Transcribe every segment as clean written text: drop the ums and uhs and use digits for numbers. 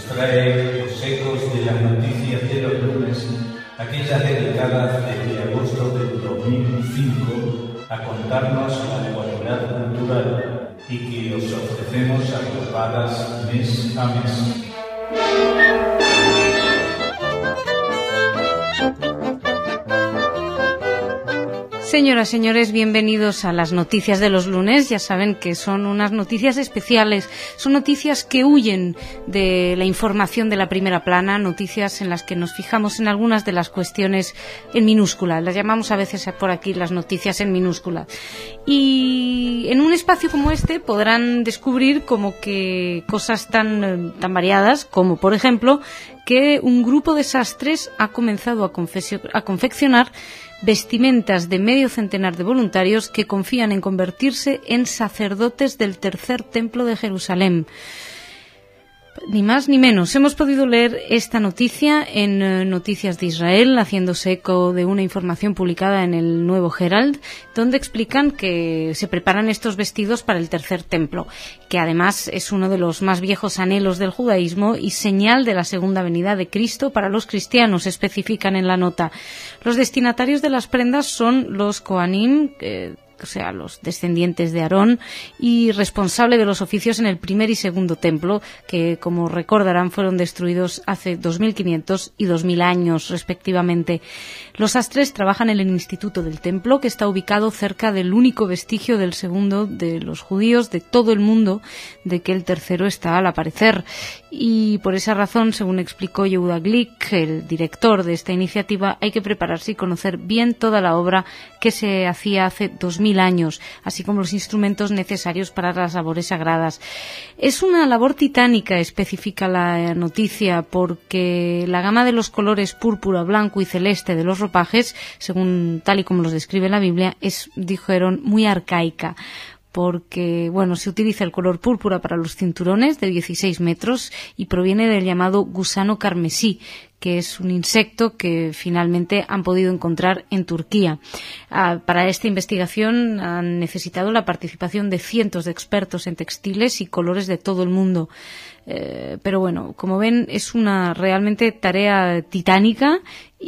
trae los ecos de las noticias de los lunes, aquellas dedicadas desde agosto del 2005 a contarnos la actualidad cultural y que os ofrecemos agrupadas mes a mes. Señoras, señores, bienvenidos a las noticias de los lunes. Ya saben que son unas noticias especiales, son noticias que huyen de la información de la primera plana, noticias en las que nos fijamos en algunas de las cuestiones en minúscula. Las llamamos a veces por aquí las noticias en minúscula. Y en un espacio como este podrán descubrir como que cosas tan variadas como, por ejemplo, que un grupo de sastres ha comenzado a confeccionar vestimentas de medio centenar de voluntarios que confían en convertirse en sacerdotes del tercer templo de Jerusalén. Ni más ni menos. Hemos podido leer esta noticia en Noticias de Israel, haciéndose eco de una información publicada en el Nuevo Herald, donde explican que se preparan estos vestidos para el tercer templo, que además es uno de los más viejos anhelos del judaísmo y señal de la segunda venida de Cristo para los cristianos, especifican en la nota. Los destinatarios de las prendas son los Kohanim, o sea, los descendientes de Aarón, y responsable de los oficios en el primer y segundo templo, que, como recordarán, fueron destruidos hace 2500 y 2000 años, respectivamente. Los sastres trabajan en el Instituto del Templo, que está ubicado cerca del único vestigio del segundo de los judíos de todo el mundo, de que el tercero está al aparecer. Y por esa razón, según explicó Yehuda Glick, el director de esta iniciativa, hay que prepararse y conocer bien toda la obra que se hacía hace 2000 años, así como los instrumentos necesarios para las labores sagradas. Es una labor titánica, especifica la noticia, porque la gama de los colores púrpura, blanco y celeste de los ropajes, según tal y como los describe la Biblia, es, dijeron, muy arcaica, porque, bueno, se utiliza el color púrpura para los cinturones de 16 metros y proviene del llamado gusano carmesí, que es un insecto que finalmente han podido encontrar en Turquía. Para esta investigación han necesitado la participación de cientos de expertos en textiles y colores de todo el mundo. Pero bueno, como ven, es una realmente tarea titánica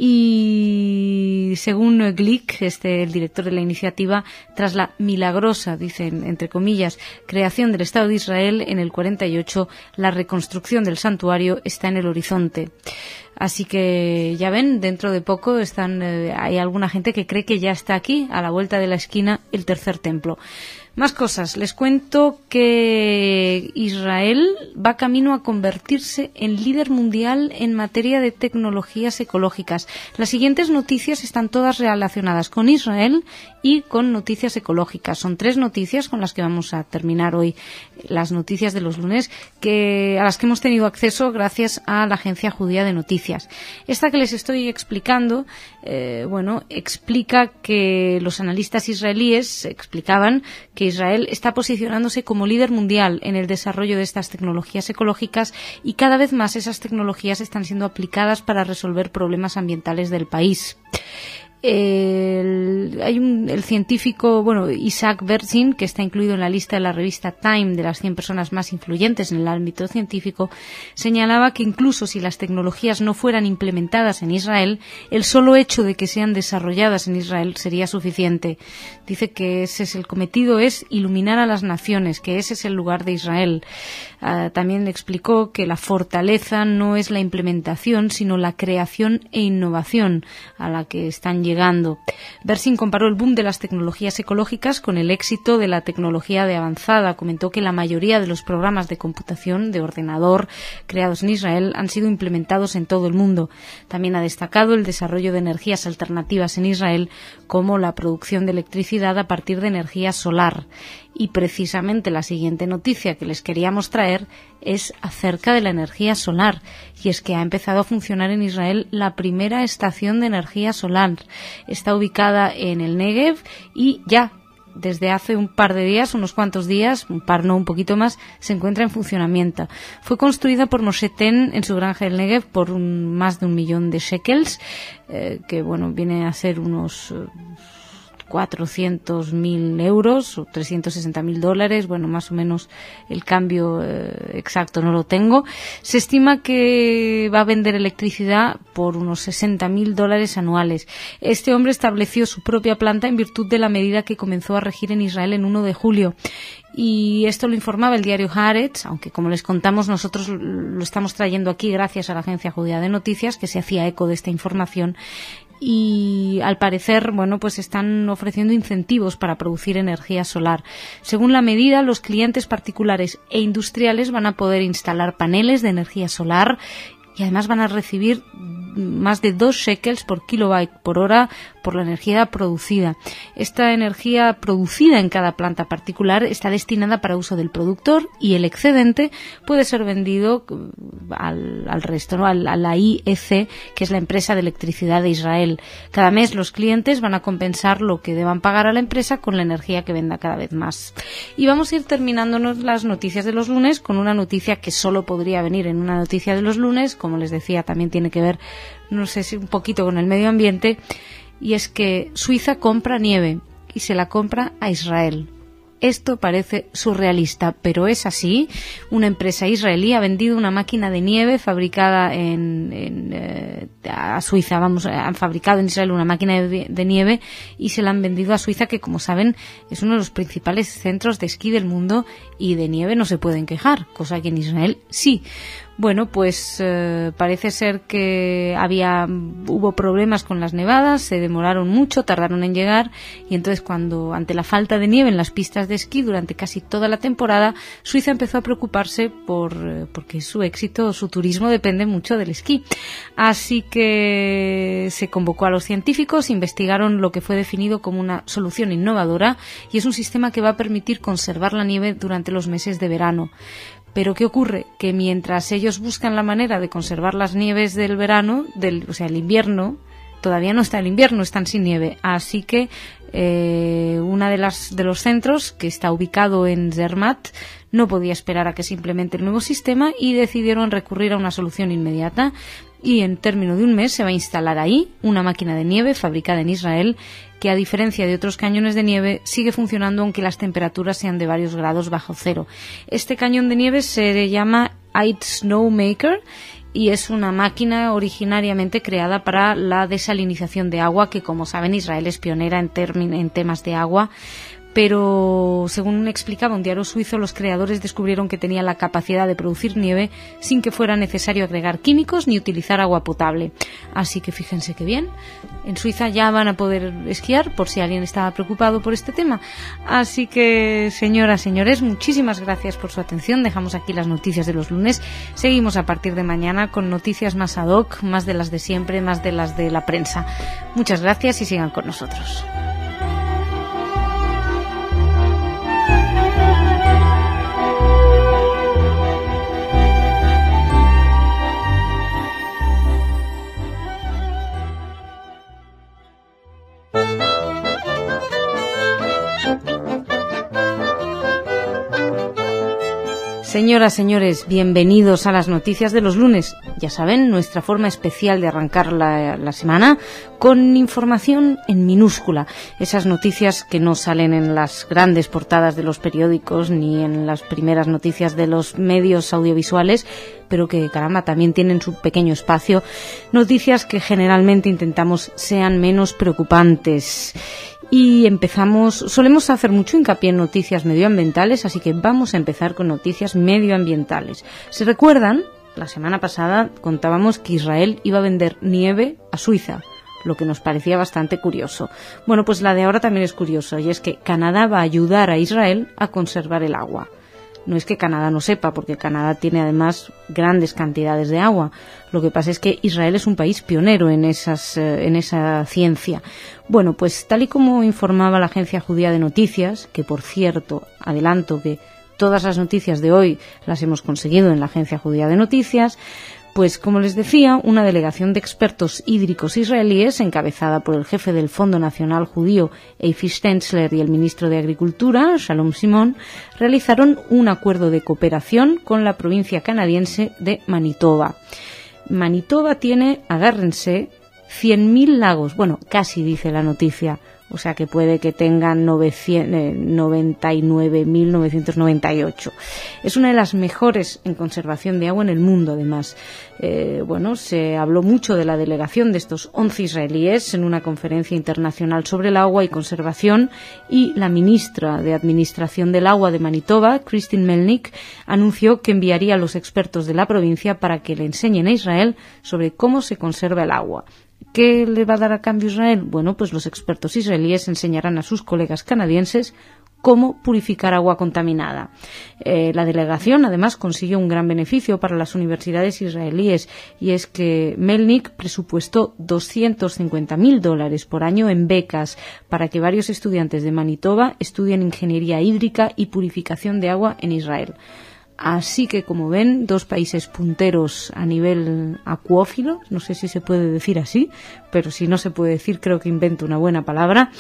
y, según Glick, el director de la iniciativa, tras la milagrosa, dicen entre comillas, creación del Estado de Israel en el 48, la reconstrucción del santuario está en el horizonte. Así que ya ven, dentro de poco hay alguna gente que cree que ya está aquí, a la vuelta de la esquina, el tercer templo. Más cosas. Les cuento que Israel va camino a convertirse en líder mundial en materia de tecnologías ecológicas. Las siguientes noticias están todas relacionadas con Israel y con noticias ecológicas. Son 3 noticias con las que vamos a terminar hoy las noticias de los lunes, a las que hemos tenido acceso gracias a la Agencia Judía de Noticias. Esta que les estoy explicando, explica que los analistas israelíes explicaban que Israel está posicionándose como líder mundial en el desarrollo de estas tecnologías ecológicas y cada vez más esas tecnologías están siendo aplicadas para resolver problemas ambientales del país. El científico, Isaac Berzin, que está incluido en la lista de la revista Time de las 100 personas más influyentes en el ámbito científico, señalaba que incluso si las tecnologías no fueran implementadas en Israel, el solo hecho de que sean desarrolladas en Israel sería suficiente. Dice que el cometido es iluminar a las naciones, que ese es el lugar de Israel. También explicó que la fortaleza no es la implementación, sino la creación e innovación a la que están llegando. Berzin comparó el boom de las tecnologías ecológicas con el éxito de la tecnología de avanzada. Comentó que la mayoría de los programas de computación de ordenador creados en Israel han sido implementados en todo el mundo. También ha destacado el desarrollo de energías alternativas en Israel, como la producción de electricidad a partir de energía solar. Y precisamente la siguiente noticia que les queríamos traer es acerca de la energía solar, y es que ha empezado a funcionar en Israel la primera estación de energía solar. Está ubicada en el Negev y ya desde hace un par de días, unos cuantos días, un poquito más, se encuentra en funcionamiento. Fue construida por Moshe Ten en su granja del Negev por más de 1 millón de shekels, que viene a ser unos 400.000 euros o $360.000, bueno, más o menos el cambio exacto no lo tengo. Se estima que va a vender electricidad por unos $60.000 anuales. Este hombre estableció su propia planta en virtud de la medida que comenzó a regir en Israel en 1 de julio. Y esto lo informaba el diario Haaretz, aunque como les contamos nosotros lo estamos trayendo aquí gracias a la Agencia Judía de Noticias, que se hacía eco de esta información. Y al parecer, bueno, pues están ofreciendo incentivos para producir energía solar. Según la medida, los clientes particulares e industriales van a poder instalar paneles de energía solar y además van a recibir más de 2 shekels por kilobyte por hora por la energía producida. Esta energía producida en cada planta particular está destinada para uso del productor y el excedente puede ser vendido al resto, ¿no? a la IEC, que es la empresa de electricidad de Israel. Cada mes los clientes van a compensar lo que deban pagar a la empresa con la energía que venda cada vez más. Y vamos a ir terminándonos las noticias de los lunes con una noticia que solo podría venir en una noticia de los lunes. Como les decía, también tiene que ver, no sé si un poquito con el medio ambiente, y es que Suiza compra nieve y se la compra a Israel. Esto parece surrealista, pero es así. Una empresa israelí ha vendido una máquina de nieve fabricada a Suiza. Han fabricado en Israel una máquina de nieve y se la han vendido a Suiza, que como saben es uno de los principales centros de esquí del mundo y de nieve no se pueden quejar, cosa que en Israel sí. Bueno, pues parece ser que hubo problemas con las nevadas, se demoraron mucho, tardaron en llegar, y entonces ante la falta de nieve en las pistas de esquí durante casi toda la temporada, Suiza empezó a preocuparse porque su éxito, su turismo depende mucho del esquí. Así que se convocó a los científicos, investigaron lo que fue definido como una solución innovadora, y es un sistema que va a permitir conservar la nieve durante los meses de verano. Pero ¿qué ocurre? Que mientras ellos buscan la manera de conservar las nieves del verano, el invierno, todavía no está el invierno, están sin nieve. Así que una de los centros, que está ubicado en Zermatt, no podía esperar a que se implemente el nuevo sistema y decidieron recurrir a una solución inmediata. Y en término de un mes se va a instalar ahí una máquina de nieve fabricada en Israel que, a diferencia de otros cañones de nieve, sigue funcionando aunque las temperaturas sean de varios grados bajo cero. Este cañón de nieve se llama Ice Snowmaker y es una máquina originariamente creada para la desalinización de agua, que, como saben, Israel es pionera en temas de agua. Pero, según explicaba un diario suizo, los creadores descubrieron que tenía la capacidad de producir nieve sin que fuera necesario agregar químicos ni utilizar agua potable. Así que fíjense qué bien. En Suiza ya van a poder esquiar, por si alguien estaba preocupado por este tema. Así que, señoras, señores, muchísimas gracias por su atención. Dejamos aquí las noticias de los lunes. Seguimos a partir de mañana con noticias más ad hoc, más de las de siempre, más de las de la prensa. Muchas gracias y sigan con nosotros. Señoras, señores, bienvenidos a las noticias de los lunes. Ya saben, nuestra forma especial de arrancar la semana con información en minúscula. Esas noticias que no salen en las grandes portadas de los periódicos ni en las primeras noticias de los medios audiovisuales, pero que, caramba, también tienen su pequeño espacio. Noticias que generalmente intentamos sean menos preocupantes. Y solemos hacer mucho hincapié en noticias medioambientales, así que vamos a empezar con noticias medioambientales. ¿Se recuerdan? La semana pasada contábamos que Israel iba a vender nieve a Suiza, lo que nos parecía bastante curioso. Bueno, pues la de ahora también es curiosa, y es que Canadá va a ayudar a Israel a conservar el agua. No es que Canadá no sepa, porque Canadá tiene además grandes cantidades de agua. Lo que pasa es que Israel es un país pionero en esa ciencia. Bueno, pues tal y como informaba la Agencia Judía de Noticias, que por cierto, adelanto que todas las noticias de hoy las hemos conseguido en la Agencia Judía de Noticias, pues como les decía, una delegación de expertos hídricos israelíes, encabezada por el jefe del Fondo Nacional Judío, Efi Stenzler, y el ministro de Agricultura, Shalom Simon, realizaron un acuerdo de cooperación con la provincia canadiense de Manitoba. Manitoba tiene, agárrense, 100.000 lagos, bueno, casi dice la noticia, o sea que puede que tengan 99.998. Es una de las mejores en conservación de agua en el mundo, además. Se habló mucho de la delegación de estos 11 israelíes en una conferencia internacional sobre el agua y conservación, y la ministra de Administración del Agua de Manitoba, Christine Melnick, anunció que enviaría a los expertos de la provincia para que le enseñen a Israel sobre cómo se conserva el agua. ¿Qué le va a dar a cambio Israel? Bueno, pues los expertos israelíes enseñarán a sus colegas canadienses cómo purificar agua contaminada. La delegación, además, consiguió un gran beneficio para las universidades israelíes, y es que Melnick presupuestó $250,000 por año en becas para que varios estudiantes de Manitoba estudien ingeniería hídrica y purificación de agua en Israel. Así que, como ven, dos países punteros a nivel acuófilo, no sé si se puede decir así, pero si no se puede decir, creo que invento una buena palabra,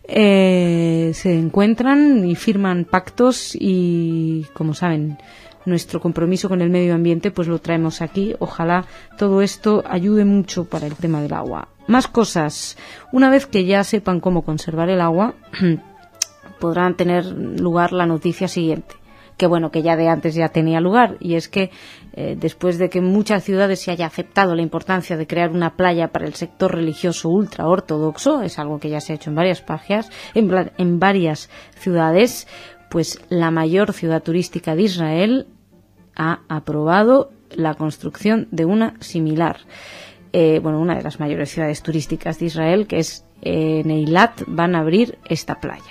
se encuentran y firman pactos, y, como saben, nuestro compromiso con el medio ambiente pues lo traemos aquí. Ojalá todo esto ayude mucho para el tema del agua. Más cosas. Una vez que ya sepan cómo conservar el agua, podrán tener lugar la noticia siguiente, que bueno, que ya de antes ya tenía lugar, y es que después de que en muchas ciudades se haya aceptado la importancia de crear una playa para el sector religioso ultraortodoxo, es algo que ya se ha hecho en varias ciudades, pues la mayor ciudad turística de Israel ha aprobado la construcción de una similar. Una de las mayores ciudades turísticas de Israel, que es Eilat, van a abrir esta playa.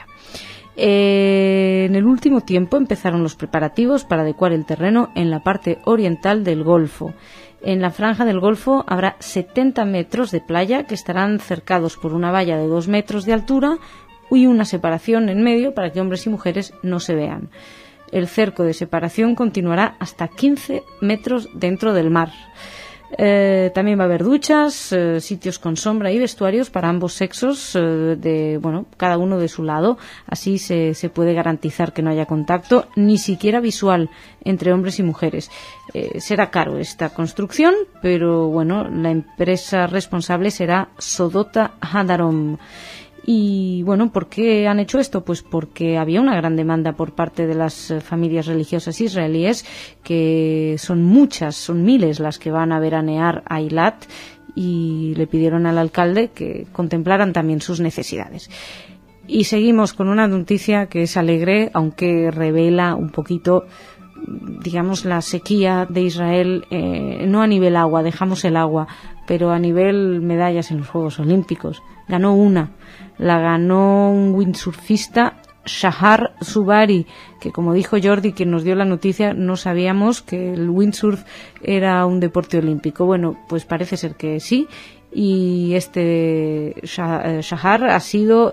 En el último tiempo empezaron los preparativos para adecuar el terreno en la parte oriental del Golfo. En la franja del Golfo habrá 70 metros de playa que estarán cercados por una valla de 2 metros de altura y una separación en medio para que hombres y mujeres no se vean. El cerco de separación continuará hasta 15 metros dentro del mar. También va a haber duchas, sitios con sombra y vestuarios para ambos sexos, cada uno de su lado. Así se puede garantizar que no haya contacto, ni siquiera visual, entre hombres y mujeres. Será caro esta construcción, pero bueno, la empresa responsable será Sodota Hadarom. Y bueno, ¿por qué han hecho esto? Pues porque había una gran demanda por parte de las familias religiosas israelíes, que son miles las que van a veranear a Eilat, y le pidieron al alcalde que contemplaran también sus necesidades. Y seguimos con una noticia que es alegre, aunque revela un poquito, digamos, la sequía de Israel, no a nivel agua, dejamos el agua, pero a nivel medallas en los Juegos Olímpicos. La ganó un windsurfista, Shahar Subari, que, como dijo Jordi, quien nos dio la noticia, no sabíamos que el windsurf era un deporte olímpico. Bueno, pues parece ser que sí, y este Shahar ha sido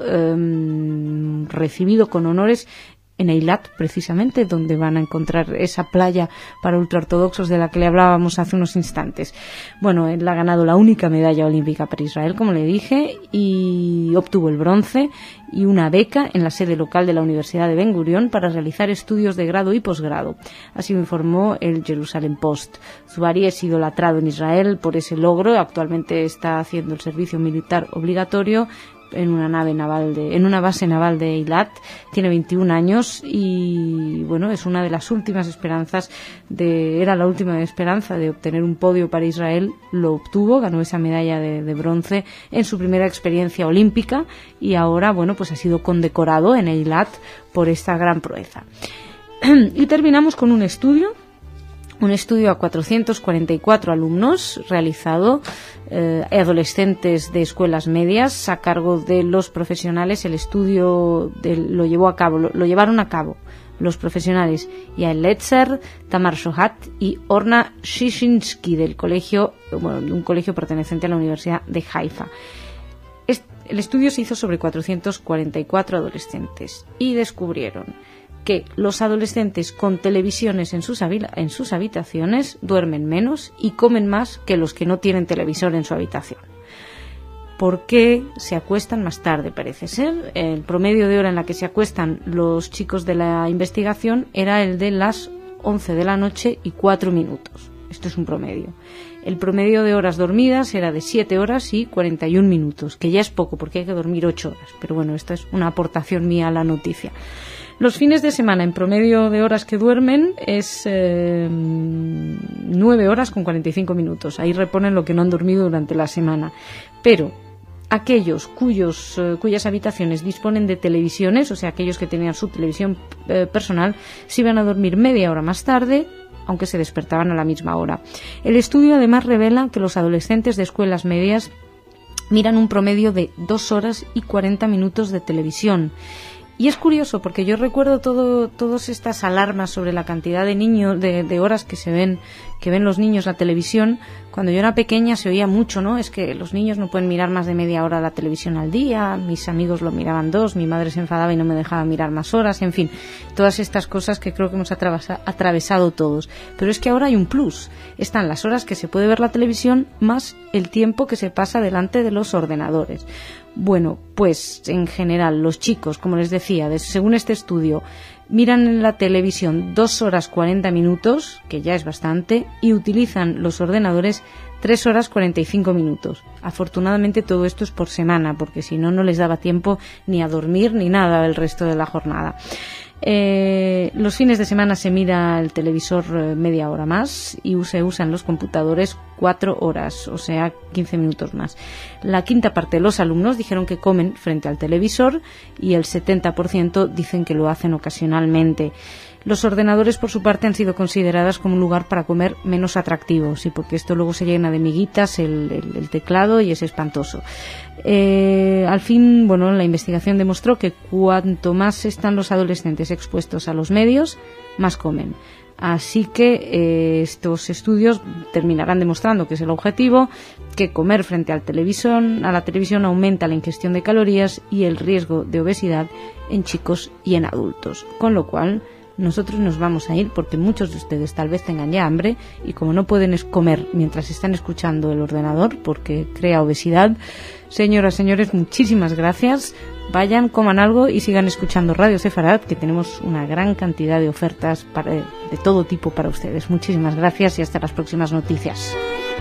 recibido con honores en Eilat, precisamente, donde van a encontrar esa playa para ultraortodoxos de la que le hablábamos hace unos instantes. Bueno, él ha ganado la única medalla olímpica para Israel, como le dije, y obtuvo el bronce y una beca en la sede local de la Universidad de Ben Gurion para realizar estudios de grado y posgrado. Así lo informó el Jerusalem Post. Zubari es idolatrado en Israel por ese logro. Actualmente está haciendo el servicio militar obligatorio en una base naval de Eilat. Tiene 21 años y bueno, es una de las últimas esperanzas era la última esperanza de obtener un podio para Israel. Lo obtuvo, ganó esa medalla de bronce en su primera experiencia olímpica, y ahora, bueno, pues ha sido condecorado en Eilat por esta gran proeza. Y terminamos con un estudio a 444 alumnos realizado, adolescentes de escuelas medias, a cargo de los profesionales. El estudio lo llevaron a cabo los profesionales Yael Letzer, Tamar Shohat y Orna Shishinsky de un colegio perteneciente a la Universidad de Haifa. El estudio se hizo sobre 444 adolescentes y descubrieron que los adolescentes con televisiones en sus habitaciones duermen menos y comen más que los que no tienen televisor en su habitación. ¿Por qué se acuestan más tarde? Parece ser. El promedio de hora en la que se acuestan los chicos de la investigación era el de las 11 de la noche y 4 minutos. Esto es un promedio. El promedio de horas dormidas era de 7 horas y 41 minutos, que ya es poco porque hay que dormir 8 horas. Pero bueno, esta es una aportación mía a la noticia. Los fines de semana, en promedio de horas que duermen, es 9 horas con 45 minutos. Ahí reponen lo que no han dormido durante la semana. Pero aquellos cuyas habitaciones disponen de televisiones, o sea, aquellos que tenían su televisión personal, se iban a dormir media hora más tarde, aunque se despertaban a la misma hora. El estudio además revela que los adolescentes de escuelas medias miran un promedio de 2 horas y 40 minutos de televisión. Y es curioso porque yo recuerdo todas estas alarmas sobre la cantidad de niños, de horas que ven los niños la televisión. Cuando yo era pequeña se oía mucho, ¿no? Es que los niños no pueden mirar más de media hora la televisión al día, mis amigos lo miraban 2, mi madre se enfadaba y no me dejaba mirar más horas, en fin, todas estas cosas que creo que hemos atravesado todos. Pero es que ahora hay un plus, están las horas que se puede ver la televisión más el tiempo que se pasa delante de los ordenadores. Bueno, pues en general los chicos, como les decía, según este estudio, miran en la televisión 2 horas 40 minutos, que ya es bastante, y utilizan los ordenadores 3 horas 45 minutos. Afortunadamente todo esto es por semana, porque si no, no les daba tiempo ni a dormir ni nada el resto de la jornada. Los fines de semana se mira el televisor media hora más y se usan los computadores 4 horas, o sea, 15 minutos más. La quinta parte de los alumnos dijeron que comen frente al televisor y el 70% dicen que lo hacen ocasionalmente. Los ordenadores, por su parte, han sido consideradas como un lugar para comer menos atractivo, sí, porque esto luego se llena de miguitas el teclado y es espantoso. Al fin, bueno, la investigación demostró que cuanto más están los adolescentes expuestos a los medios, más comen. Así que estos estudios terminarán demostrando que es el objetivo, que comer frente a la televisión aumenta la ingestión de calorías y el riesgo de obesidad en chicos y en adultos. Con lo cual, nosotros nos vamos a ir porque muchos de ustedes tal vez tengan ya hambre y como no pueden comer mientras están escuchando el ordenador porque crea obesidad. Señoras, señores, muchísimas gracias. Vayan, coman algo y sigan escuchando Radio Sefarad, que tenemos una gran cantidad de ofertas de todo tipo para ustedes. Muchísimas gracias y hasta las próximas noticias.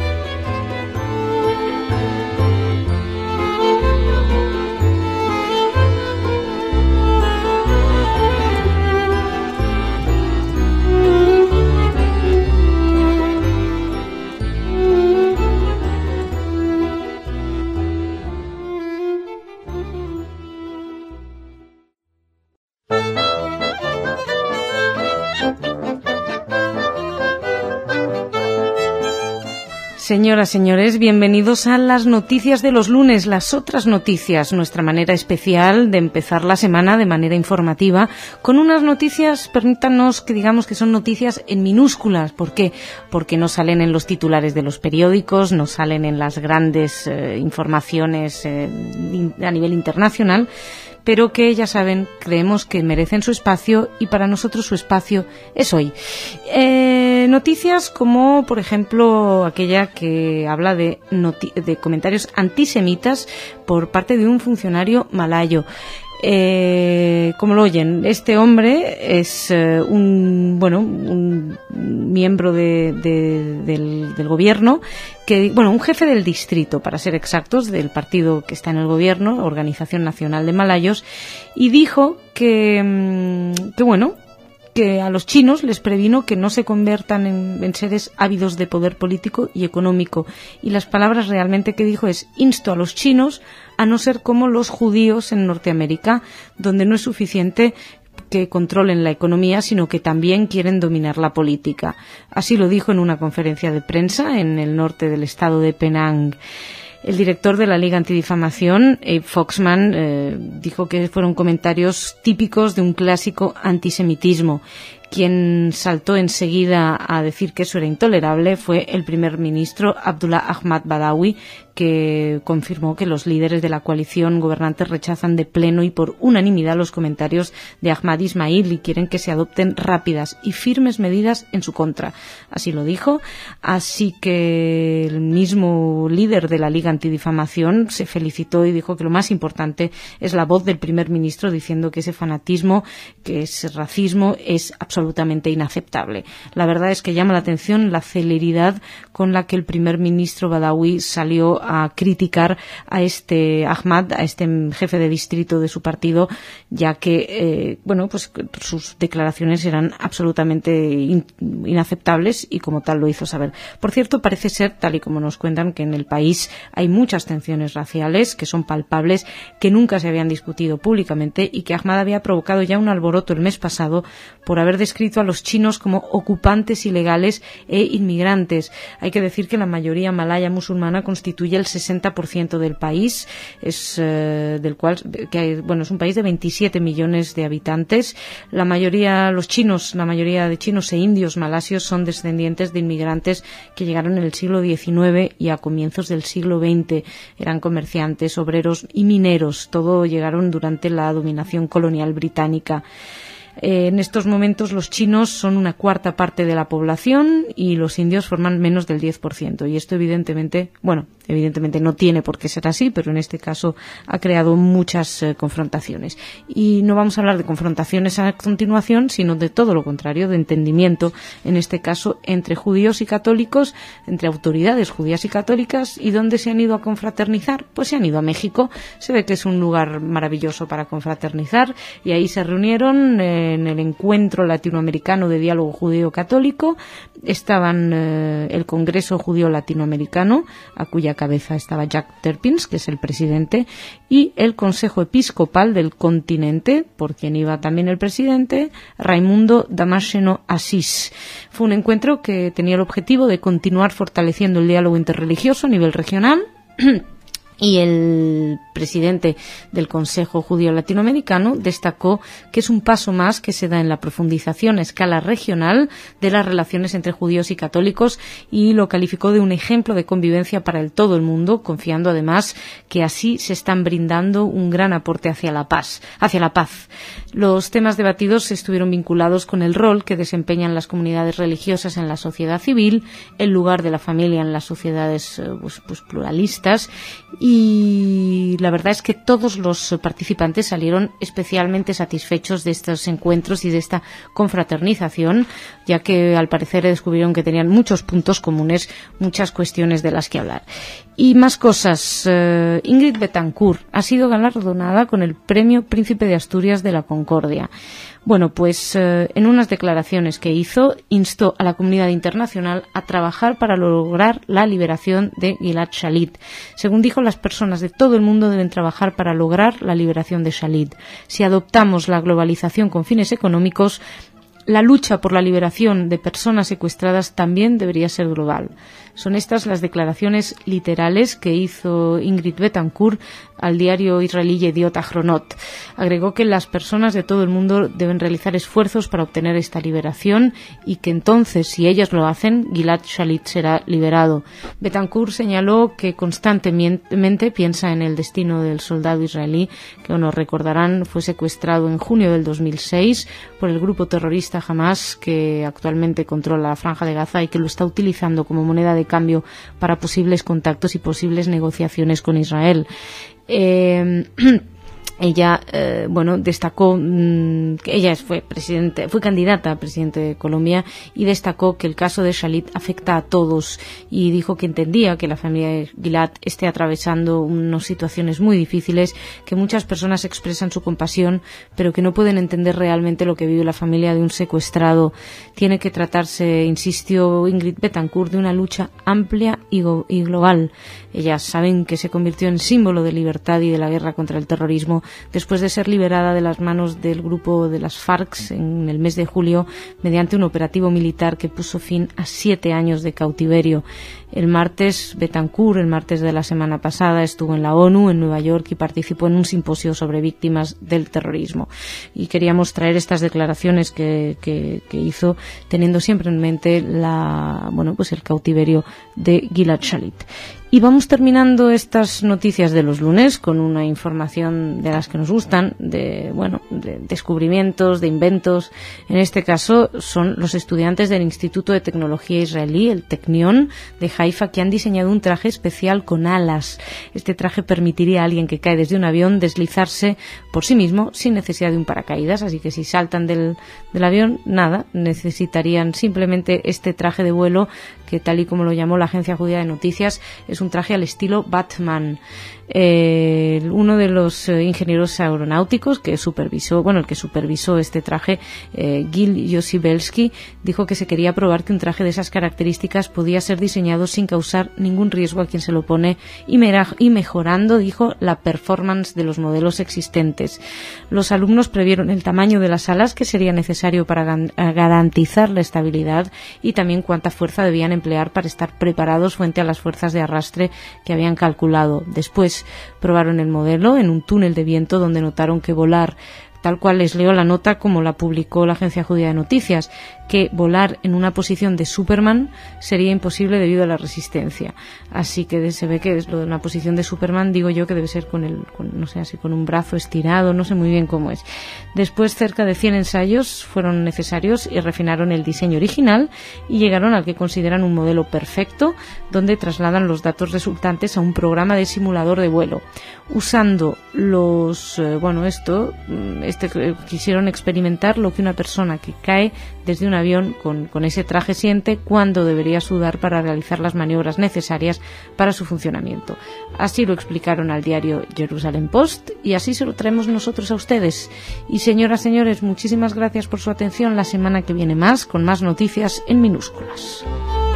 Señoras, señores, bienvenidos a las noticias de los lunes, las otras noticias, nuestra manera especial de empezar la semana de manera informativa, con unas noticias, permítanos que digamos que son noticias en minúsculas. ¿Por qué? Porque no salen en los titulares de los periódicos, no salen en las grandes informaciones a nivel internacional, pero que, ya saben, creemos que merecen su espacio y para nosotros su espacio es hoy. Noticias como, por ejemplo, aquella que habla de comentarios antisemitas por parte de un funcionario malayo. Como lo oyen, este hombre es un miembro del gobierno, un jefe del distrito, para ser exactos, del partido que está en el gobierno, Organización Nacional de Malayos, y dijo que a los chinos les previno que no se conviertan en seres ávidos de poder político y económico. Y las palabras realmente que dijo es: insto a los chinos a no ser como los judíos en Norteamérica, donde no es suficiente que controlen la economía, sino que también quieren dominar la política. Así lo dijo en una conferencia de prensa en el norte del estado de Penang. El director de la Liga Antidifamación, Abe Foxman, dijo que fueron comentarios típicos de un clásico antisemitismo. Quien saltó enseguida a decir que eso era intolerable fue el primer ministro Abdullah Ahmad Badawi, que confirmó que los líderes de la coalición gobernante rechazan de pleno y por unanimidad los comentarios de Ahmad Ismail y quieren que se adopten rápidas y firmes medidas en su contra. Así lo dijo. Así que el mismo líder de la Liga Antidifamación se felicitó y dijo que lo más importante es la voz del primer ministro diciendo que ese fanatismo, que ese racismo es absolutamente inaceptable. La verdad es que llama la atención la celeridad con la que el primer ministro Badawi salió a criticar a este Ahmad, a este jefe de distrito de su partido, ya que pues sus declaraciones eran absolutamente inaceptables y como tal lo hizo saber. Por cierto, parece ser, tal y como nos cuentan, que en el país hay muchas tensiones raciales que son palpables, que nunca se habían discutido públicamente y que Ahmad había provocado ya un alboroto el mes pasado por haber descrito a los chinos como ocupantes ilegales e inmigrantes. Hay que decir que la mayoría malaya musulmana constituye el 60% del país, es del cual es un país de 27 millones de habitantes. La mayoría de chinos e indios malasios son descendientes de inmigrantes que llegaron en el siglo XIX y a comienzos del siglo XX. Eran comerciantes, obreros y mineros. Todo llegaron durante la dominación colonial británica. En estos momentos los chinos son una cuarta parte de la población y los indios forman menos del 10%. Y esto evidentemente no tiene por qué ser así, pero en este caso ha creado muchas confrontaciones. Y no vamos a hablar de confrontaciones a continuación, sino de todo lo contrario, de entendimiento, en este caso entre judíos y católicos, entre autoridades judías y católicas. ¿Y dónde se han ido a confraternizar? Pues se han ido a México. Se ve que es un lugar maravilloso para confraternizar y ahí se reunieron en el encuentro latinoamericano de diálogo judío-católico. Estaban el Congreso Judío Latinoamericano, a cuya cabeza estaba Jack Terpins, que es el presidente, y el Consejo Episcopal del Continente, por quien iba también el presidente, Raimundo Damasceno Asís. Fue un encuentro que tenía el objetivo de continuar fortaleciendo el diálogo interreligioso a nivel regional. Y el presidente del Consejo Judío Latinoamericano destacó que es un paso más que se da en la profundización a escala regional de las relaciones entre judíos y católicos y lo calificó de un ejemplo de convivencia para todo el mundo, confiando además que así se están brindando un gran aporte hacia la paz. Los temas debatidos estuvieron vinculados con el rol que desempeñan las comunidades religiosas en la sociedad civil, el lugar de la familia en las sociedades pluralistas. Y la verdad es que todos los participantes salieron especialmente satisfechos de estos encuentros y de esta confraternización, ya que al parecer descubrieron que tenían muchos puntos comunes, muchas cuestiones de las que hablar. Y más cosas. Ingrid Betancourt ha sido galardonada con el Premio Príncipe de Asturias de la Concordia. Bueno, pues en unas declaraciones que hizo, instó a la comunidad internacional a trabajar para lograr la liberación de Gilad Shalit. Según dijo, las personas de todo el mundo deben trabajar para lograr la liberación de Shalit. Si adoptamos la globalización con fines económicos, la lucha por la liberación de personas secuestradas también debería ser global. Son estas las declaraciones literales que hizo Ingrid Betancourt al diario israelí Yediot Ahronot. Agregó que las personas de todo el mundo deben realizar esfuerzos para obtener esta liberación y que entonces, si ellas lo hacen, Gilad Shalit será liberado. Betancourt señaló que constantemente piensa en el destino del soldado israelí, que nos recordarán fue secuestrado en junio del 2006 por el grupo terrorista Hamas, que actualmente controla la Franja de Gaza y que lo está utilizando como moneda de cambio para posibles contactos y posibles negociaciones con Israel. Ella destacó que ella fue candidata a presidente de Colombia y destacó que el caso de Shalit afecta a todos y dijo que entendía que la familia de Gilad esté atravesando unas situaciones muy difíciles, que muchas personas expresan su compasión, pero que no pueden entender realmente lo que vive la familia de un secuestrado. Tiene que tratarse, insistió Ingrid Betancourt, de una lucha amplia y global. Ellas saben que se convirtió en símbolo de libertad y de la guerra contra el terrorismo después de ser liberada de las manos del grupo de las FARC en el mes de julio mediante un operativo militar que puso fin a 7 años de cautiverio. El martes de la semana pasada, estuvo en la ONU en Nueva York y participó en un simposio sobre víctimas del terrorismo. Y queríamos traer estas declaraciones que hizo, teniendo siempre en mente el cautiverio de Gilad Shalit. Y vamos terminando estas noticias de los lunes con una información de las que nos gustan, de descubrimientos, de inventos. En este caso son los estudiantes del Instituto de Tecnología Israelí, el Technion de Haifa, que han diseñado un traje especial con alas. Este traje permitiría a alguien que cae desde un avión deslizarse por sí mismo sin necesidad de un paracaídas, así que si saltan del avión, nada, necesitarían simplemente este traje de vuelo que, tal y como lo llamó la agencia judía de noticias, es un traje al estilo Batman. Uno de los ingenieros aeronáuticos que supervisó este traje, Gil Yosibelski, dijo que se quería probar que un traje de esas características podía ser diseñado sin causar ningún riesgo a quien se lo pone y mejorando, dijo, la performance de los modelos existentes. Los alumnos previeron el tamaño de las alas que sería necesario para garantizar la estabilidad y también cuánta fuerza debían emplear para estar preparados frente a las fuerzas de arrastre que habían calculado. Después probaron el modelo en un túnel de viento donde notaron que volar, tal cual les leo la nota como la publicó la agencia judía de noticias, que volar en una posición de Superman sería imposible debido a la resistencia. Así que se ve que es lo de una posición de Superman, digo yo que debe ser con un brazo estirado, no sé muy bien cómo es. Después, cerca de 100 ensayos fueron necesarios y refinaron el diseño original y llegaron al que consideran un modelo perfecto, donde trasladan los datos resultantes a un programa de simulador de vuelo. Usando quisieron experimentar lo que una persona que cae desde un avión con ese traje siente cuando debería sudar para realizar las maniobras necesarias para su funcionamiento. Así lo explicaron al diario Jerusalem Post y así se lo traemos nosotros a ustedes. Y señoras, señores, muchísimas gracias por su atención. La semana que viene más, con más noticias en minúsculas.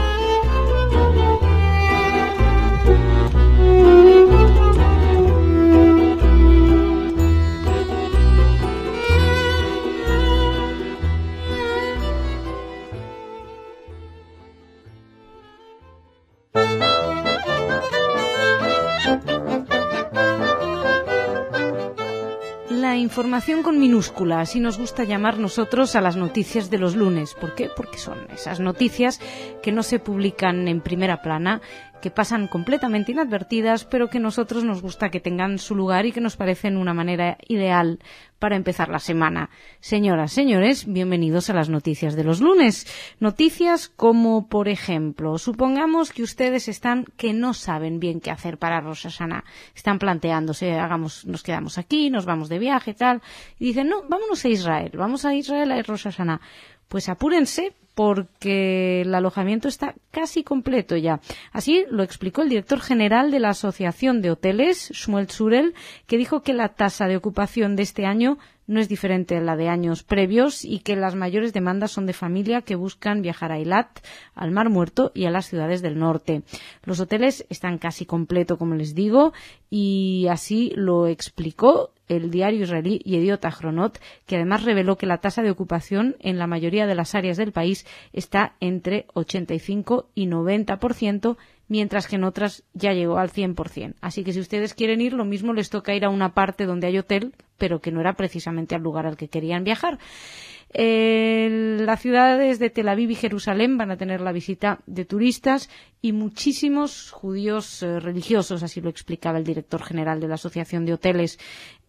Información con minúscula, así nos gusta llamar nosotros a las noticias de los lunes. ¿Por qué? Porque son esas noticias que no se publican en primera plana, que pasan completamente inadvertidas, pero que a nosotros nos gusta que tengan su lugar y que nos parecen una manera ideal para empezar la semana. Señoras, señores, bienvenidos a las noticias de los lunes. Noticias como, por ejemplo, supongamos que ustedes que no saben bien qué hacer para Rosh Hashanah. Están planteándose, nos quedamos aquí, nos vamos de viaje, tal, y dicen, no, vámonos a Israel, vamos a Israel a Rosh Hashanah. Pues apúrense, porque el alojamiento está casi completo ya. Así lo explicó el director general de la Asociación de Hoteles, Shmuel Tzurel, que dijo que la tasa de ocupación de este año no es diferente a la de años previos y que las mayores demandas son de familia que buscan viajar a Eilat, al Mar Muerto y a las ciudades del norte. Los hoteles están casi completos, como les digo, y así lo explicó el diario israelí Yediot Ahronot, que además reveló que la tasa de ocupación en la mayoría de las áreas del país está entre 85 y 90%, mientras que en otras ya llegó al 100%. Así que si ustedes quieren ir, lo mismo les toca ir a una parte donde hay hotel, pero que no era precisamente al lugar al que querían viajar. Las ciudades de Tel Aviv y Jerusalén van a tener la visita de turistas y muchísimos judíos religiosos, así lo explicaba el director general de la Asociación de Hoteles.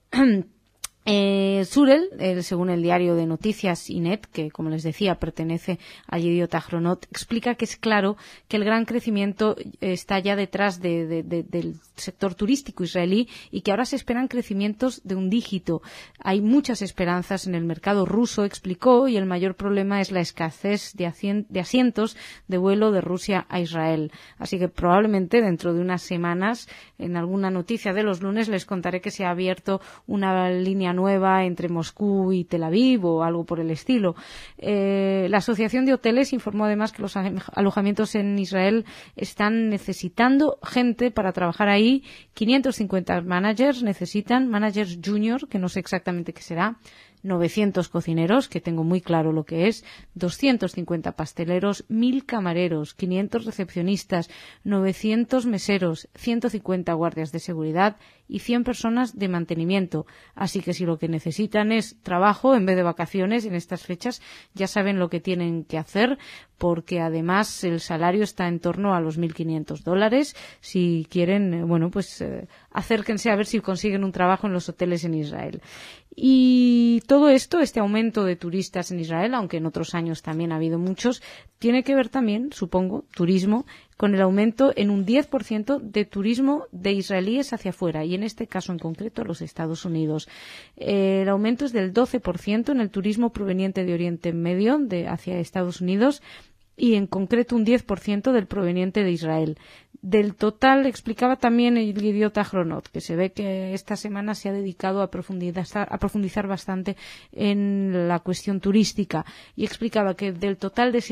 Tzurel, según el diario de noticias Ynet, que como les decía pertenece a Yediot Ahronot, explica que es claro que el gran crecimiento está ya detrás del sector turístico israelí y que ahora se esperan crecimientos de un dígito. Hay muchas esperanzas en el mercado ruso, explicó, y el mayor problema es la escasez de asientos de vuelo de Rusia a Israel. Así que probablemente dentro de unas semanas, en alguna noticia de los lunes, les contaré que se ha abierto una línea nueva entre Moscú y Tel Aviv o algo por el estilo. La Asociación de Hoteles informó además que los alojamientos en Israel están necesitando gente para trabajar ahí. 550 managers necesitan, managers junior, que no sé exactamente qué será, 900 cocineros, que tengo muy claro lo que es, 250 pasteleros, 1000 camareros, 500 recepcionistas, 900 meseros, 150 guardias de seguridad y 100 personas de mantenimiento. Así que si lo que necesitan es trabajo en vez de vacaciones en estas fechas, ya saben lo que tienen que hacer, porque además el salario está en torno a los $1.500. Si quieren, acérquense a ver si consiguen un trabajo en los hoteles en Israel. Y todo esto, este aumento de turistas en Israel, aunque en otros años también ha habido muchos, tiene que ver también, supongo, turismo, con el aumento en un 10% de turismo de israelíes hacia afuera, y en este caso en concreto a los Estados Unidos. El aumento es del 12% en el turismo proveniente de Oriente Medio hacia Estados Unidos, y en concreto un 10% del proveniente de Israel. Del total, explicaba también el idiota Hronot, que se ve que esta semana se ha dedicado a profundizar bastante en la cuestión turística, y explicaba que del total de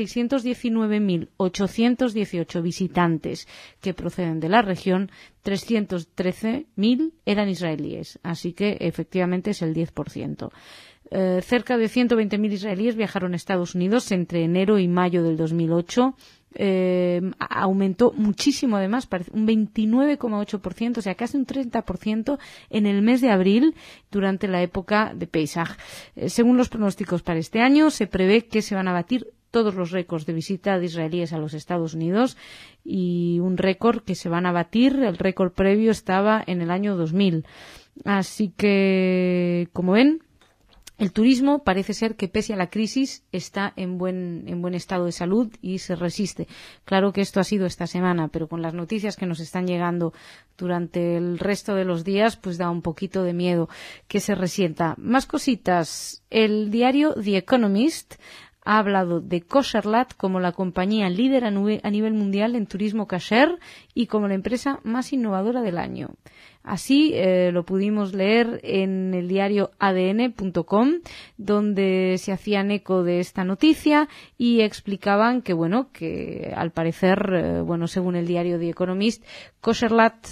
619.818 visitantes que proceden de la región, 313.000 eran israelíes, así que efectivamente es el 10%. Cerca de 120.000 israelíes viajaron a Estados Unidos entre enero y mayo del 2008. Aumentó muchísimo, además, un 29,8%, o sea, casi un 30% en el mes de abril durante la época de Pesach. Según los pronósticos para este año, se prevé que se van a batir todos los récords de visita de israelíes a los Estados Unidos, y un récord que se van a batir, el récord previo estaba en el año 2000. Así que, como ven, el turismo parece ser que, pese a la crisis, está en buen estado de salud y se resiste. Claro que esto ha sido esta semana, pero con las noticias que nos están llegando durante el resto de los días, pues da un poquito de miedo que se resienta. Más cositas. El diario The Economist ha hablado de Kosherlat como la compañía líder a nivel mundial en turismo kasher y como la empresa más innovadora del año. Así lo pudimos leer en el diario ADN.com, donde se hacían eco de esta noticia y explicaban que, al parecer, según el diario The Economist, Kosherlat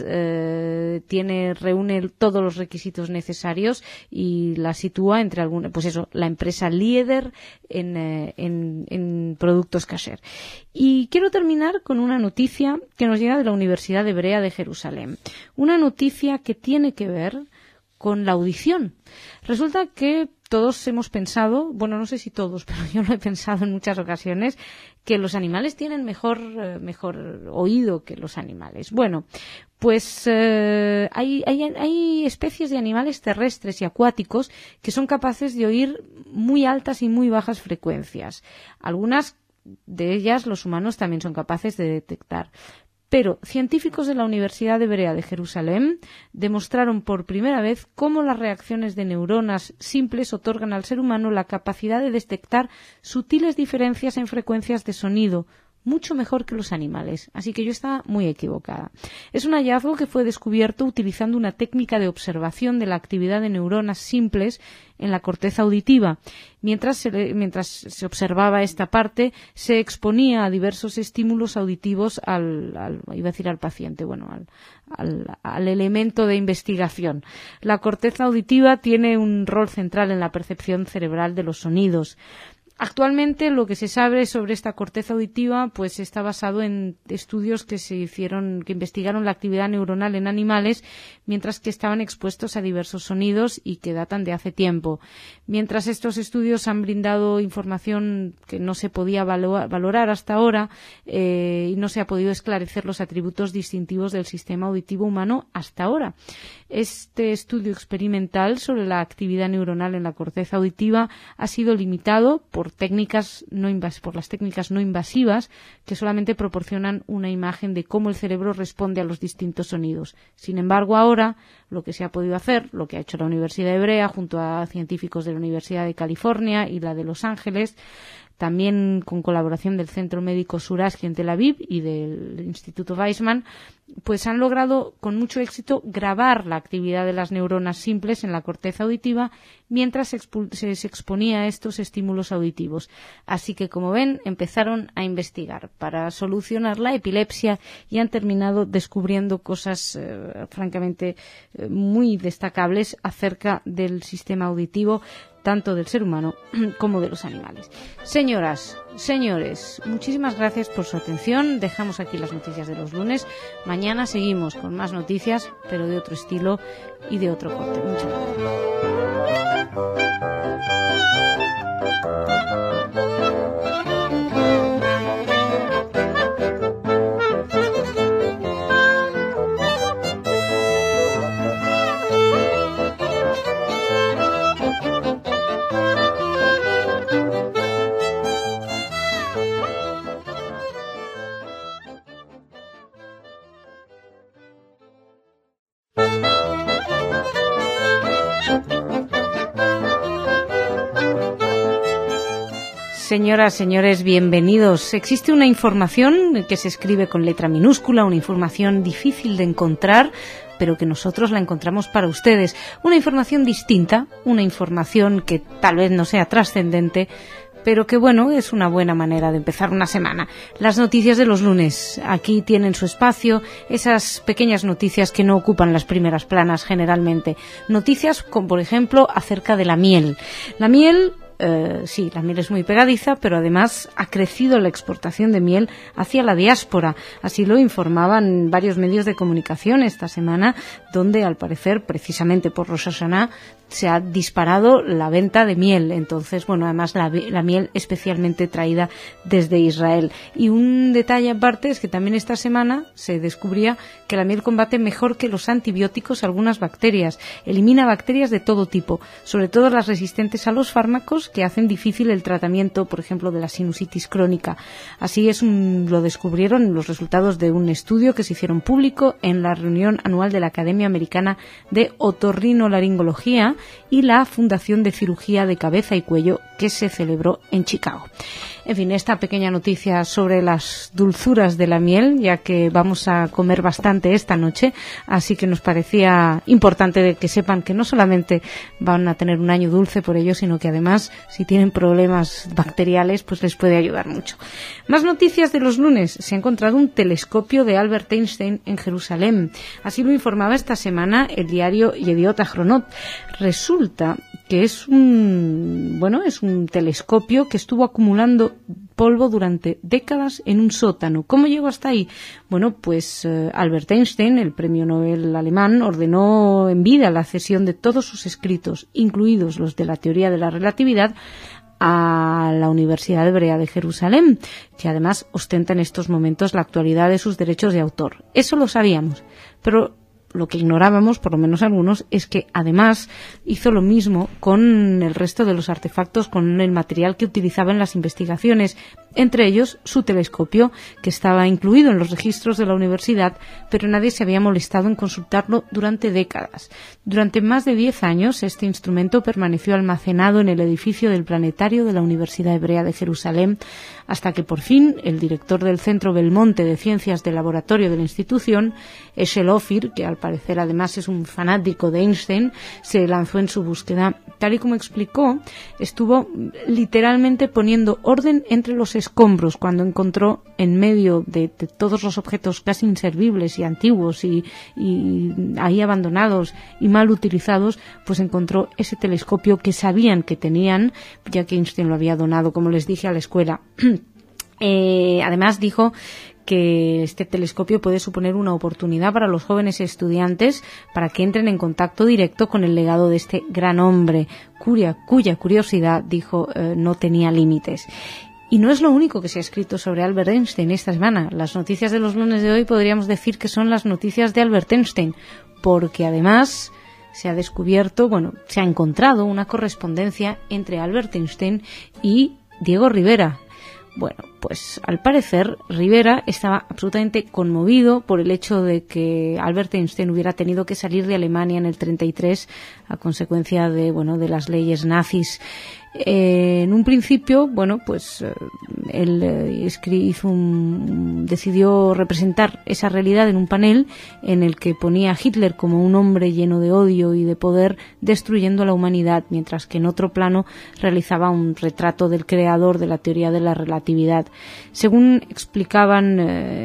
reúne todos los requisitos necesarios y la sitúa entre la empresa líder en productos kasher. Y quiero terminar con una noticia que nos llega de la Universidad Hebrea de Jerusalén. Una noticia que tiene que ver con la audición. Resulta que todos hemos pensado, no sé si todos, pero yo lo he pensado en muchas ocasiones, que los animales tienen mejor oído que los animales. Pues hay especies de animales terrestres y acuáticos que son capaces de oír muy altas y muy bajas frecuencias. Algunas de ellas los humanos también son capaces de detectar. Pero científicos de la Universidad Hebrea de Jerusalén demostraron por primera vez cómo las reacciones de neuronas simples otorgan al ser humano la capacidad de detectar sutiles diferencias en frecuencias de sonido, mucho mejor que los animales. Así que yo estaba muy equivocada. Es un hallazgo que fue descubierto utilizando una técnica de observación de la actividad de neuronas simples en la corteza auditiva. Mientras se observaba esta parte, se exponía a diversos estímulos auditivos al paciente, al elemento de investigación. La corteza auditiva tiene un rol central en la percepción cerebral de los sonidos. Actualmente lo que se sabe sobre esta corteza auditiva pues está basado en estudios que investigaron la actividad neuronal en animales mientras que estaban expuestos a diversos sonidos y que datan de hace tiempo. Mientras estos estudios han brindado información que no se podía valorar hasta ahora y no se ha podido esclarecer los atributos distintivos del sistema auditivo humano hasta ahora. Este estudio experimental sobre la actividad neuronal en la corteza auditiva ha sido limitado por las técnicas no invasivas que solamente proporcionan una imagen de cómo el cerebro responde a los distintos sonidos. Sin embargo, ahora lo que se ha podido hacer, lo que ha hecho la Universidad Hebrea junto a científicos de la Universidad de California y la de Los Ángeles, también con colaboración del Centro Médico Suraski en Tel Aviv y del Instituto Weizmann, pues han logrado con mucho éxito grabar la actividad de las neuronas simples en la corteza auditiva mientras se exponía a estos estímulos auditivos. Así que, como ven, empezaron a investigar para solucionar la epilepsia y han terminado descubriendo cosas francamente muy destacables acerca del sistema auditivo, tanto del ser humano como de los animales. Señoras, señores, muchísimas gracias por su atención. Dejamos aquí las noticias de los lunes. Mañana seguimos con más noticias, pero de otro estilo y de otro corte. Muchas gracias. Señoras, señores, bienvenidos. Existe una información que se escribe con letra minúscula, una información difícil de encontrar, pero que nosotros la encontramos para ustedes. Una información distinta, una información que tal vez no sea trascendente, pero que, bueno, es una buena manera de empezar una semana. Las noticias de los lunes. Aquí tienen su espacio, esas pequeñas noticias que no ocupan las primeras planas generalmente. Noticias, como por ejemplo, acerca de la miel. La miel... sí, la miel es muy pegadiza, pero además ha crecido la exportación de miel hacia la diáspora. Así lo informaban varios medios de comunicación esta semana, donde al parecer, precisamente por Rosh Hashanah, se ha disparado la venta de miel. Entonces, bueno, además la miel especialmente traída desde Israel. Y un detalle aparte es que también esta semana se descubría que la miel combate mejor que los antibióticos algunas bacterias. Elimina bacterias de todo tipo, sobre todo las resistentes a los fármacos que hacen difícil el tratamiento, por ejemplo, de la sinusitis crónica. Así lo descubrieron los resultados de un estudio que se hicieron público en la reunión anual de la Academia Americana de Otorrinolaringología y la Fundación de Cirugía de Cabeza y Cuello que se celebró en Chicago. En fin, esta pequeña noticia sobre las dulzuras de la miel, ya que vamos a comer bastante esta noche, así que nos parecía importante que sepan que no solamente van a tener un año dulce por ello, sino que además, si tienen problemas bacteriales, pues les puede ayudar mucho. Más noticias de los lunes. Se ha encontrado un telescopio de Albert Einstein en Jerusalén. Así lo informaba esta semana el diario Yediot Ahronot. Resulta que es un telescopio que estuvo acumulando polvo durante décadas en un sótano. ¿Cómo llegó hasta ahí? Bueno, pues Albert Einstein, el premio Nobel alemán, ordenó en vida la cesión de todos sus escritos, incluidos los de la teoría de la relatividad, a la Universidad Hebrea de Jerusalén, que además ostenta en estos momentos la actualidad de sus derechos de autor. Eso lo sabíamos, pero lo que ignorábamos, por lo menos algunos, es que además hizo lo mismo con el resto de los artefactos, con el material que utilizaba en las investigaciones, entre ellos su telescopio, que estaba incluido en los registros de la universidad, pero nadie se había molestado en consultarlo durante décadas. Durante más de 10 años, este instrumento permaneció almacenado en el edificio del planetario de la Universidad Hebrea de Jerusalén, hasta que por fin el director del Centro Belmonte de Ciencias del Laboratorio de la institución, Eshel Ofir, que al parecer además es un fanático de Einstein, se lanzó en su búsqueda. Tal y como explicó, estuvo literalmente poniendo orden entre los escombros cuando encontró en medio de todos los objetos casi inservibles y antiguos y ahí abandonados y mal utilizados, pues encontró ese telescopio que sabían que tenían, ya que Einstein lo había donado, como les dije, a la escuela. Además dijo que este telescopio puede suponer una oportunidad para los jóvenes estudiantes para que entren en contacto directo con el legado de este gran hombre, cuya curiosidad, dijo, no tenía límites. Y no es lo único que se ha escrito sobre Albert Einstein esta semana. Las noticias de los lunes de hoy podríamos decir que son las noticias de Albert Einstein, porque además se ha descubierto, se ha encontrado una correspondencia entre Albert Einstein y Diego Rivera. Bueno, pues al parecer Rivera estaba absolutamente conmovido por el hecho de que Albert Einstein hubiera tenido que salir de Alemania en el 33 a consecuencia de las leyes nazis. En un principio, él decidió representar esa realidad en un panel en el que ponía a Hitler como un hombre lleno de odio y de poder destruyendo a la humanidad, mientras que en otro plano realizaba un retrato del creador de la teoría de la relatividad. Según explicaban,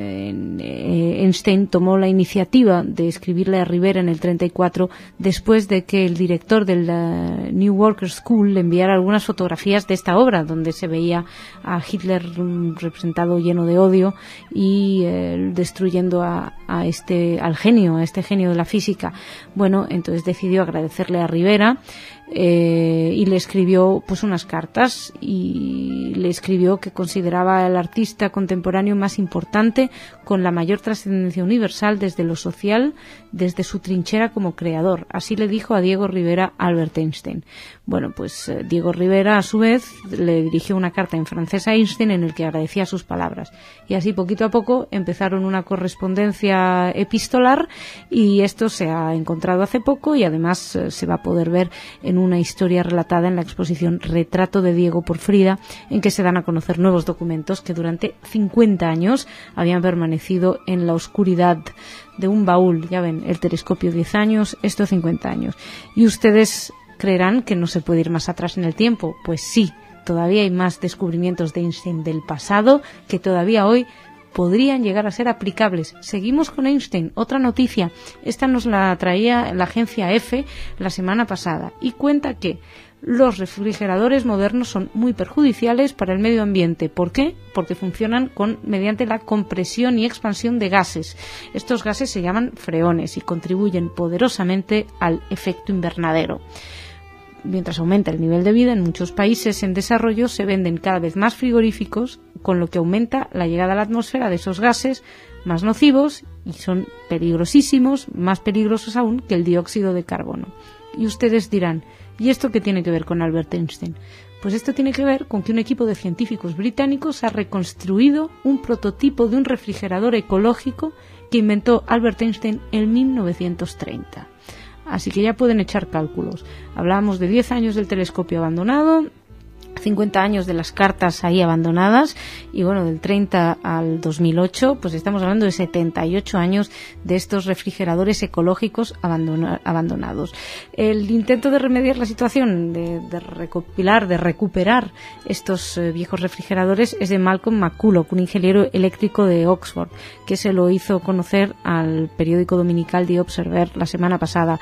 Einstein tomó la iniciativa de escribirle a Rivera en el 34 después de que el director de la New Worker School le enviara algunas fotografías de esta obra donde se veía a Hitler representado lleno de odio y destruyendo a este genio de la física. Entonces decidió agradecerle a Rivera y le escribió unas cartas, y le escribió que consideraba al artista contemporáneo más importante, con la mayor trascendencia universal desde lo social, desde su trinchera como creador. Así le dijo a Diego Rivera Albert Einstein. Diego Rivera a su vez le dirigió una carta en francés a Einstein en el que agradecía sus palabras, y así poquito a poco empezaron una correspondencia epistolar, y esto se ha encontrado hace poco y además se va a poder ver en una historia relatada en la exposición Retrato de Diego por Frida, en que se dan a conocer nuevos documentos que durante 50 años habían permanecido en la oscuridad de un baúl. Ya ven, el telescopio 10 años, esto 50 años. Y ustedes creerán que no se puede ir más atrás en el tiempo. Pues sí, todavía hay más descubrimientos de Einstein del pasado que todavía hoy podrían llegar a ser aplicables. Seguimos con Einstein. Otra noticia, esta nos la traía la agencia EFE la semana pasada, y cuenta que los refrigeradores modernos son muy perjudiciales para el medio ambiente. ¿Por qué? Porque funcionan mediante la compresión y expansión de gases. Estos gases se llaman freones y contribuyen poderosamente al efecto invernadero. Mientras aumenta el nivel de vida en muchos países en desarrollo, se venden cada vez más frigoríficos, con lo que aumenta la llegada a la atmósfera de esos gases más nocivos, y son peligrosísimos, más peligrosos aún que el dióxido de carbono. Y ustedes dirán, ¿y esto qué tiene que ver con Albert Einstein? Pues esto tiene que ver con que un equipo de científicos británicos ha reconstruido un prototipo de un refrigerador ecológico que inventó Albert Einstein en 1930. Así que ya pueden echar cálculos. Hablábamos de 10 años del telescopio abandonado, 50 años de las cartas ahí abandonadas, y del 30 al 2008 pues estamos hablando de 78 años de estos refrigeradores ecológicos abandonados. El intento de remediar la situación, de recuperar estos viejos refrigeradores, es de Malcolm McCulloch, un ingeniero eléctrico de Oxford, que se lo hizo conocer al periódico dominical The Observer la semana pasada.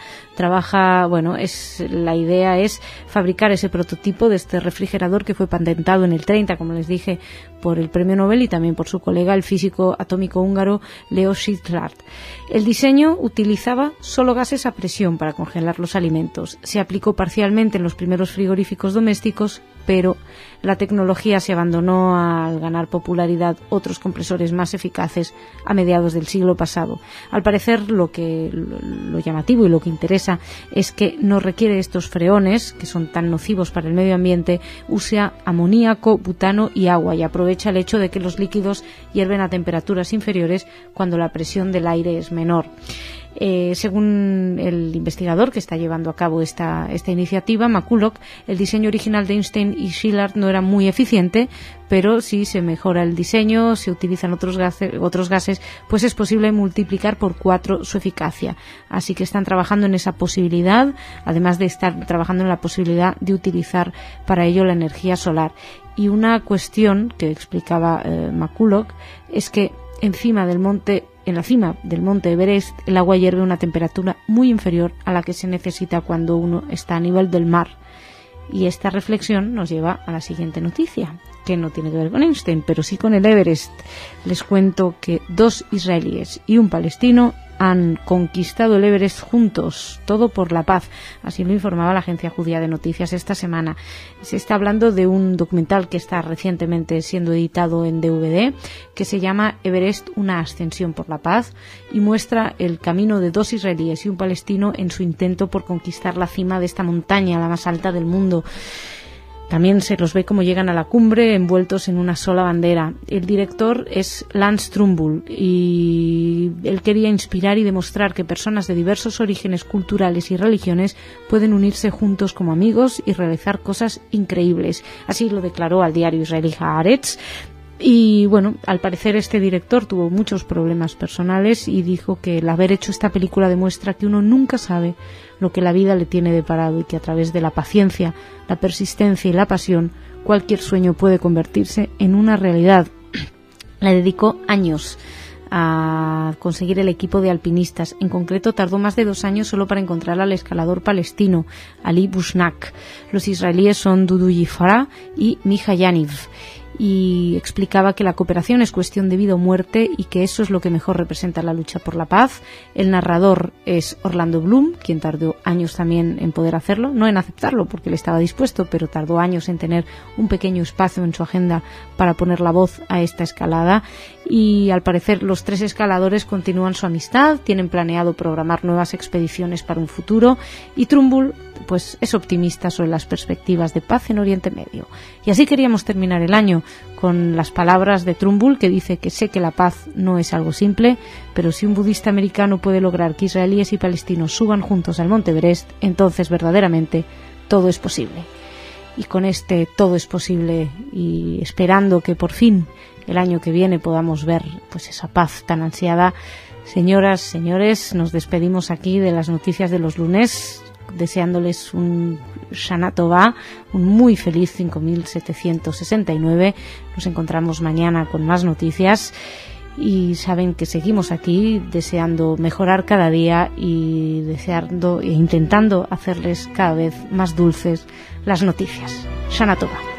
La idea es fabricar ese prototipo de este refrigerador que fue patentado en el 30, como les dije, por el premio Nobel y también por su colega, el físico atómico húngaro Leo Szilard. El diseño utilizaba solo gases a presión para congelar los alimentos. Se aplicó parcialmente en los primeros frigoríficos domésticos, pero la tecnología se abandonó al ganar popularidad otros compresores más eficaces a mediados del siglo pasado. Al parecer, lo llamativo y lo que interesa es que no requiere estos freones, que son tan nocivos para el medio ambiente, usa amoníaco, butano y agua, y aprovecha el hecho de que los líquidos hierven a temperaturas inferiores cuando la presión del aire es menor. Según el investigador que está llevando a cabo esta iniciativa, McCulloch, el diseño original de Einstein y Szilard no era muy eficiente, pero si se mejora el diseño, se utilizan otros gases, pues es posible multiplicar por 4 su eficacia. Así que están trabajando en esa posibilidad, además de estar trabajando en la posibilidad de utilizar para ello la energía solar. Y una cuestión que explicaba McCulloch es que en la cima del monte Everest, el agua hierve a una temperatura muy inferior a la que se necesita cuando uno está a nivel del mar. Y esta reflexión nos lleva a la siguiente noticia, que no tiene que ver con Einstein, pero sí con el Everest. Les cuento que 2 israelíes y un palestino han conquistado el Everest juntos, todo por la paz. Así lo informaba la agencia judía de noticias esta semana. Se está hablando de un documental que está recientemente siendo editado en DVD, que se llama Everest, una ascensión por la paz, y muestra el camino de 2 israelíes y un palestino en su intento por conquistar la cima de esta montaña, la más alta del mundo. También se los ve como llegan a la cumbre envueltos en una sola bandera. El director es Lance Trumbull y él quería inspirar y demostrar que personas de diversos orígenes culturales y religiones pueden unirse juntos como amigos y realizar cosas increíbles. Así lo declaró al diario israelí Haaretz. Y bueno, al parecer este director tuvo muchos problemas personales y dijo que el haber hecho esta película demuestra que uno nunca sabe lo que la vida le tiene deparado y que a través de la paciencia, la persistencia y la pasión, cualquier sueño puede convertirse en una realidad. Le dedicó años a conseguir el equipo de alpinistas. En concreto, tardó más de 2 años solo para encontrar al escalador palestino, Ali Bushnak. Los israelíes son Dudu Yifara y Miha Yaniv. Y explicaba que la cooperación es cuestión de vida o muerte y que eso es lo que mejor representa la lucha por la paz. El narrador es Orlando Bloom, quien tardó años también en poder hacerlo, no en aceptarlo porque él estaba dispuesto, pero tardó años en tener un pequeño espacio en su agenda para poner la voz a esta escalada. Y al parecer los 3 escaladores continúan su amistad, tienen planeado programar nuevas expediciones para un futuro y Trumbull pues es optimista sobre las perspectivas de paz en Oriente Medio. Y así queríamos terminar el año con las palabras de Trumbull, que dice que sé que la paz no es algo simple, pero si un budista americano puede lograr que israelíes y palestinos suban juntos al Monte Everest, entonces verdaderamente todo es posible. Y con este todo es posible y esperando que por fin el año que viene podamos ver pues esa paz tan ansiada, señoras, señores, nos despedimos aquí de las noticias de los lunes, deseándoles un Shana Tová, un muy feliz 5769. Nos encontramos mañana con más noticias y saben que seguimos aquí deseando mejorar cada día y deseando e intentando hacerles cada vez más dulces las noticias. Shana Tová.